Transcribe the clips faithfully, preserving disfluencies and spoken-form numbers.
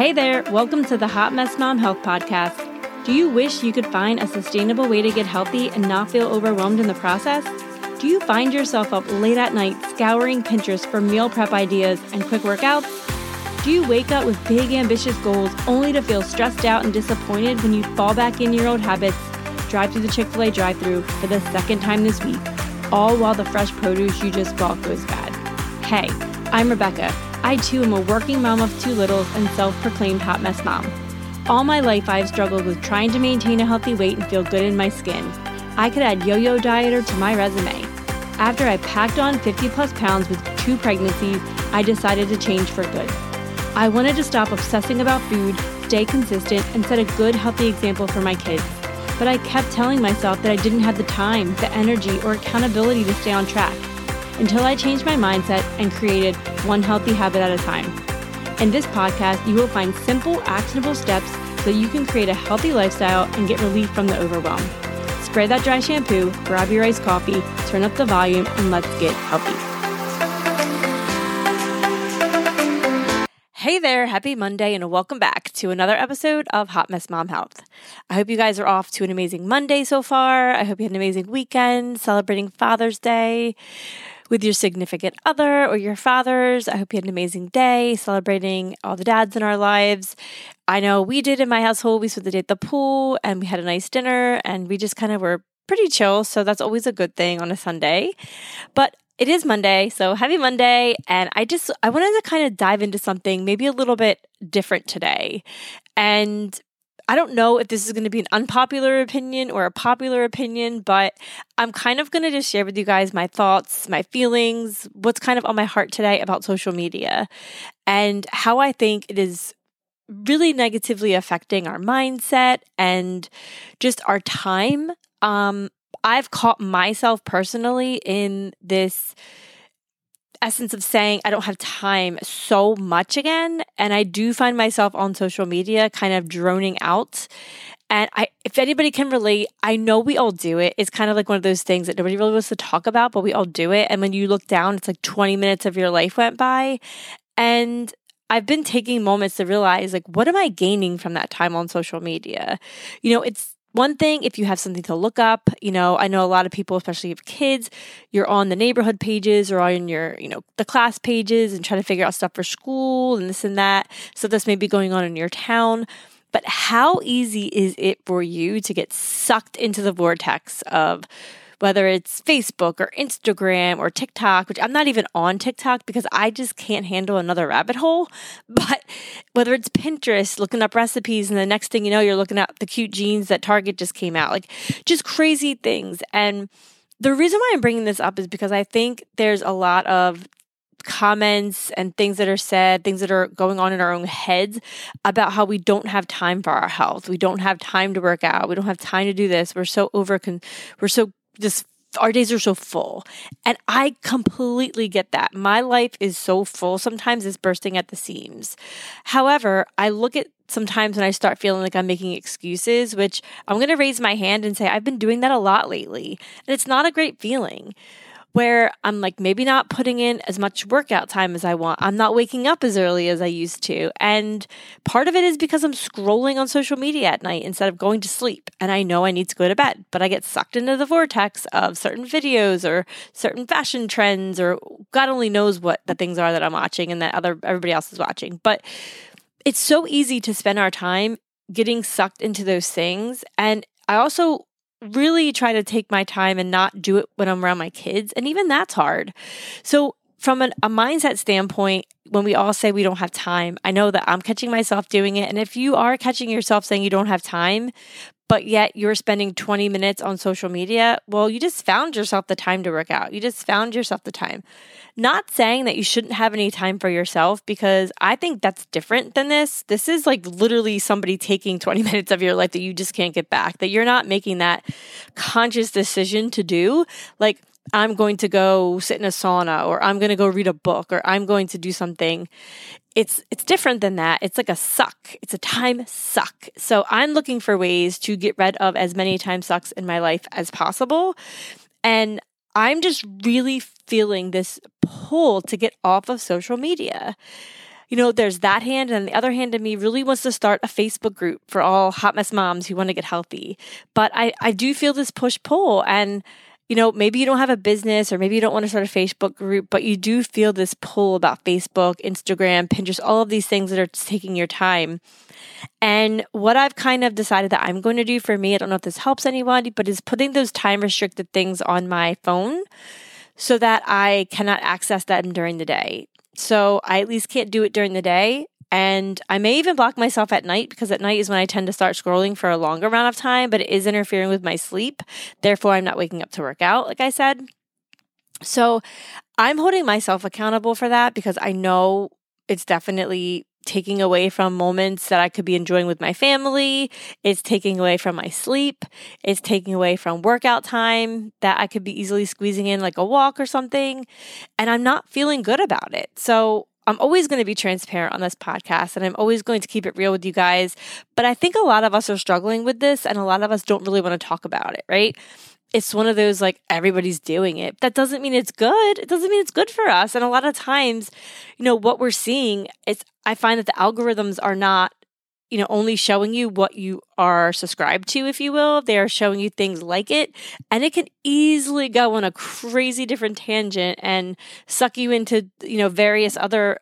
Hey there, welcome to the Hot Mess Mom Health Podcast. Do you wish you could find a sustainable way to get healthy and not feel overwhelmed in the process? Do you find yourself up late at night scouring Pinterest for meal prep ideas and quick workouts? Do you wake up with big ambitious goals only to feel stressed out and disappointed when you fall back into your old habits, drive through the Chick-fil-A drive-thru for the second time this week, all while the fresh produce you just bought goes bad? Hey, I'm Rebecca. I too am a working mom of two littles and self-proclaimed hot mess mom. All my life I've struggled with trying to maintain a healthy weight and feel good in my skin. I could add yo-yo dieter to my resume. After I packed on fifty plus pounds with two pregnancies, I decided to change for good. I wanted to stop obsessing about food, stay consistent, and set a good, healthy example for my kids. But I kept telling myself that I didn't have the time, the energy, or accountability to stay on track, until I changed my mindset and created one healthy habit at a time. In this podcast, you will find simple, actionable steps so you can create a healthy lifestyle and get relief from the overwhelm. Spray that dry shampoo, grab your iced coffee, turn up the volume, and let's get healthy. Hey there, happy Monday, and welcome back to another episode of Hot Mess Mom Health. I hope you guys are off to an amazing Monday so far. I hope you had an amazing weekend celebrating Father's Day with your significant other or your fathers. I hope you had an amazing day celebrating all the dads in our lives. I know we did in my household. We spent the day at the pool and we had a nice dinner and we just kind of were pretty chill. So that's always a good thing on a Sunday. But it is Monday, so happy Monday. And I just, I wanted to kind of dive into something maybe a little bit different today. And I don't know if this is going to be an unpopular opinion or a popular opinion, but I'm kind of going to just share with you guys my thoughts, my feelings, what's kind of on my heart today about social media and how I think it is really negatively affecting our mindset and just our time. Um, I've caught myself personally in this essence of saying I don't have time so much again. And I do find myself on social media kind of droning out. And I, if anybody can relate, I know we all do it. It's kind of like one of those things that nobody really wants to talk about, but we all do it. And when you look down, it's like twenty minutes of your life went by. And I've been taking moments to realize, like, what am I gaining from that time on social media? You know, it's one thing if you have something to look up. You know, I know a lot of people, especially if you have kids, you're on the neighborhood pages or on your, you know, the class pages and trying to figure out stuff for school and this and that. So this may be going on in your town. But how easy is it for you to get sucked into the vortex of whether it's Facebook or Instagram or TikTok, which I'm not even on TikTok because I just can't handle another rabbit hole. But whether it's Pinterest, looking up recipes, and the next thing you know, you're looking at the cute jeans that Target just came out, like just crazy things. And the reason why I'm bringing this up is because I think there's a lot of comments and things that are said, things that are going on in our own heads about how we don't have time for our health. We don't have time to work out. We don't have time to do this. We're so over, we're so Just our days are so full. And I completely get that. My life is so full. Sometimes it's bursting at the seams. However, I look at sometimes when I start feeling like I'm making excuses, which I'm going to raise my hand and say I've been doing that a lot lately. And it's not a great feeling. Where I'm like maybe not putting in as much workout time as I want. I'm not waking up as early as I used to. And part of it is because I'm scrolling on social media at night instead of going to sleep. And I know I need to go to bed, but I get sucked into the vortex of certain videos or certain fashion trends or God only knows what the things are that I'm watching and that other everybody else is watching. But it's so easy to spend our time getting sucked into those things. And I also really try to take my time and not do it when I'm around my kids. And even that's hard. So from an, a mindset standpoint, when we all say we don't have time, I know that I'm catching myself doing it. And if you are catching yourself saying you don't have time, but yet you're spending twenty minutes on social media, well, you just found yourself the time to work out. You just found yourself the time. Not saying that you shouldn't have any time for yourself, because I think that's different than this. This is like literally somebody taking twenty minutes of your life that you just can't get back, that you're not making that conscious decision to do. Like, I'm going to go sit in a sauna, or I'm going to go read a book, or I'm going to do something. It's it's different than that. It's like a suck. It's a time suck. So I'm looking for ways to get rid of as many time sucks in my life as possible. And I'm just really feeling this pull to get off of social media. you know, there's that hand, and the other hand of me really wants to start a Facebook group for all hot mess moms who want to get healthy. But I, I do feel this push-pull, and you know, maybe you don't have a business or maybe you don't want to start a Facebook group, but you do feel this pull about Facebook, Instagram, Pinterest, all of these things that are taking your time. And what I've kind of decided that I'm going to do for me, I don't know if this helps anybody, but is putting those time restricted things on my phone so that I cannot access them during the day. So I at least can't do it during the day. And I may even block myself at night, because at night is when I tend to start scrolling for a longer amount of time, but it is interfering with my sleep. Therefore, I'm not waking up to work out, like I said. So I'm holding myself accountable for that, because I know it's definitely taking away from moments that I could be enjoying with my family. It's taking away from my sleep. It's taking away from workout time that I could be easily squeezing in, like a walk or something. And I'm not feeling good about it. So I'm always going to be transparent on this podcast, and I'm always going to keep it real with you guys. But I think a lot of us are struggling with this, and a lot of us don't really want to talk about it, right? It's one of those, like, everybody's doing it. That doesn't mean it's good. It doesn't mean it's good for us. And a lot of times, you know, what we're seeing is, I find that the algorithms are not, you know, only showing you what you are subscribed to, if you will. They are showing you things like it, and it can easily go on a crazy different tangent and suck you into, you know, various other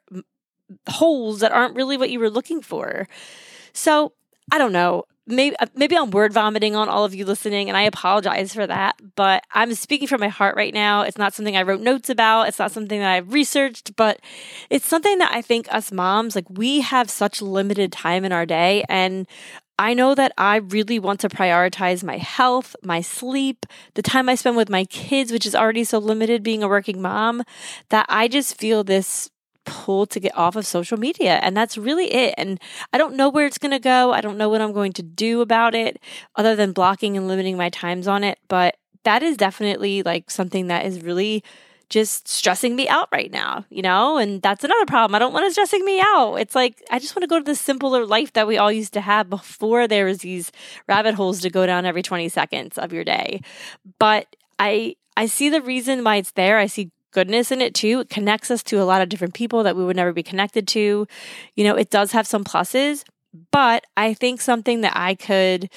holes that aren't really what you were looking for. So I don't know. Maybe maybe I'm word vomiting on all of you listening, and I apologize for that, but I'm speaking from my heart right now. It's not something I wrote notes about. It's not something that I've researched, but it's something that I think us moms, like, we have such limited time in our day, and I know that I really want to prioritize my health, my sleep, the time I spend with my kids, which is already so limited being a working mom, that I just feel this pull to get off of social media. And that's really it. And I don't know where it's going to go. I don't know what I'm going to do about it other than blocking and limiting my times on it. But that is definitely like something that is really just stressing me out right now, you know? And that's another problem. I don't want it stressing me out. It's like, I just want to go to the simpler life that we all used to have before there was these rabbit holes to go down every twenty seconds of your day. But I, I see the reason why it's there. I see goodness in it too. It connects us to a lot of different people that we would never be connected to. You know, it does have some pluses, but I think something that I could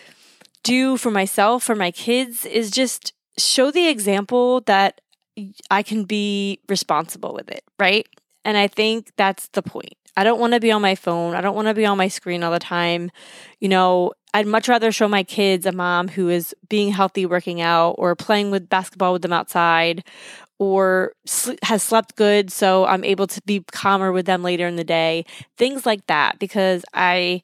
do for myself, for my kids, is just show the example that I can be responsible with it, right? And I think that's the point. I don't want to be on my phone. I don't want to be on my screen all the time. You know, I'd much rather show my kids a mom who is being healthy, working out, or playing with basketball with them outside, or sl- has slept good, so I'm able to be calmer with them later in the day. Things like that, because I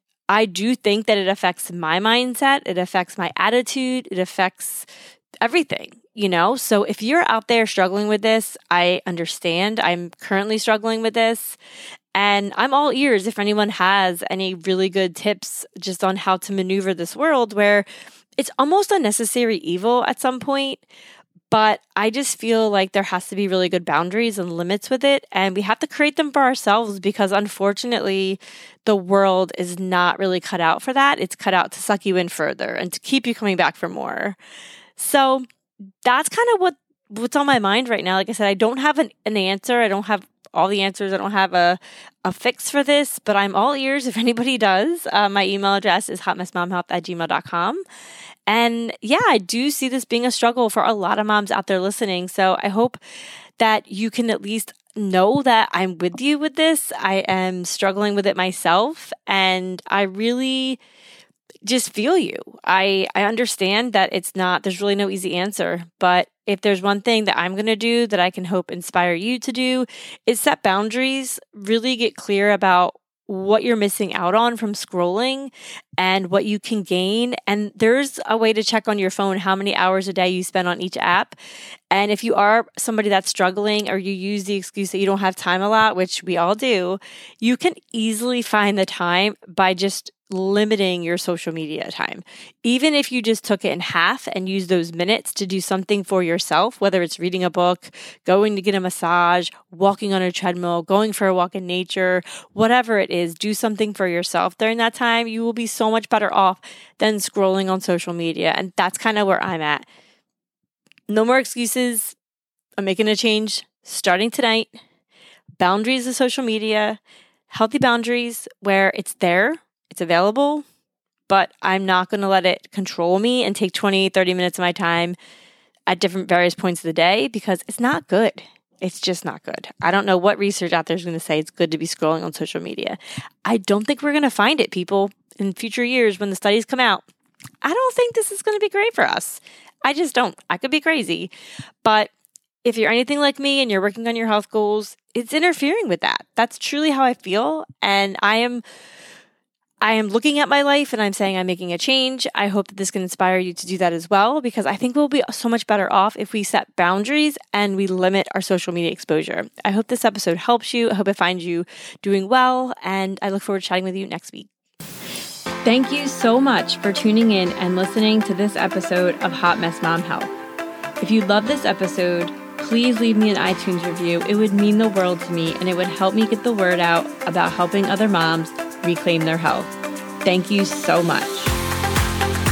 I do think that it affects my mindset, it affects my attitude, it affects everything, you know? So if you're out there struggling with this, I understand. I'm currently struggling with this, and I'm all ears if anyone has any really good tips just on how to maneuver this world where it's almost a necessary evil at some point. But I just feel like there has to be really good boundaries and limits with it. And we have to create them for ourselves, because unfortunately, the world is not really cut out for that. It's cut out to suck you in further and to keep you coming back for more. So that's kind of what, what's on my mind right now. Like I said, I don't have an, an answer. I don't have all the answers. I don't have a, a fix for this, but I'm all ears if anybody does. Uh, my email address is hotmessmomhealth at gmail dot com. And yeah, I do see this being a struggle for a lot of moms out there listening. So I hope that you can at least know that I'm with you with this. I am struggling with it myself, and I really just feel you. I, I understand that it's not, there's really no easy answer, but if there's one thing that I'm going to do that I can hope inspire you to do, is set boundaries, really get clear about what you're missing out on from scrolling and what you can gain. And there's a way to check on your phone how many hours a day you spend on each app. And if you are somebody that's struggling, or you use the excuse that you don't have time a lot, which we all do, you can easily find the time by just limiting your social media time. Even if you just took it in half and used those minutes to do something for yourself, whether it's reading a book, going to get a massage, walking on a treadmill, going for a walk in nature, whatever it is, do something for yourself during that time. You will be so much better off than scrolling on social media. And that's kind of where I'm at. No more excuses. I'm making a change starting tonight. boundaries of social media, healthy boundaries where it's there, it's available, but I'm not going to let it control me and take twenty, thirty minutes of my time at different various points of the day because it's not good. It's just not good. I don't know what research out there is going to say it's good to be scrolling on social media. I don't think we're going to find it, people, in future years when the studies come out. I don't think this is going to be great for us. I just don't. I could be crazy. But if you're anything like me and you're working on your health goals, it's interfering with that. That's truly how I feel. And I am I am looking at my life and I'm saying I'm making a change. I hope that this can inspire you to do that as well, because I think we'll be so much better off if we set boundaries and we limit our social media exposure. I hope this episode helps you. I hope it finds you doing well, and I look forward to chatting with you next week. Thank you so much for tuning in and listening to this episode of Hot Mess Mom Health. If you love this episode, please leave me an iTunes review. It would mean the world to me, and it would help me get the word out about helping other moms reclaim their health. Thank you so much.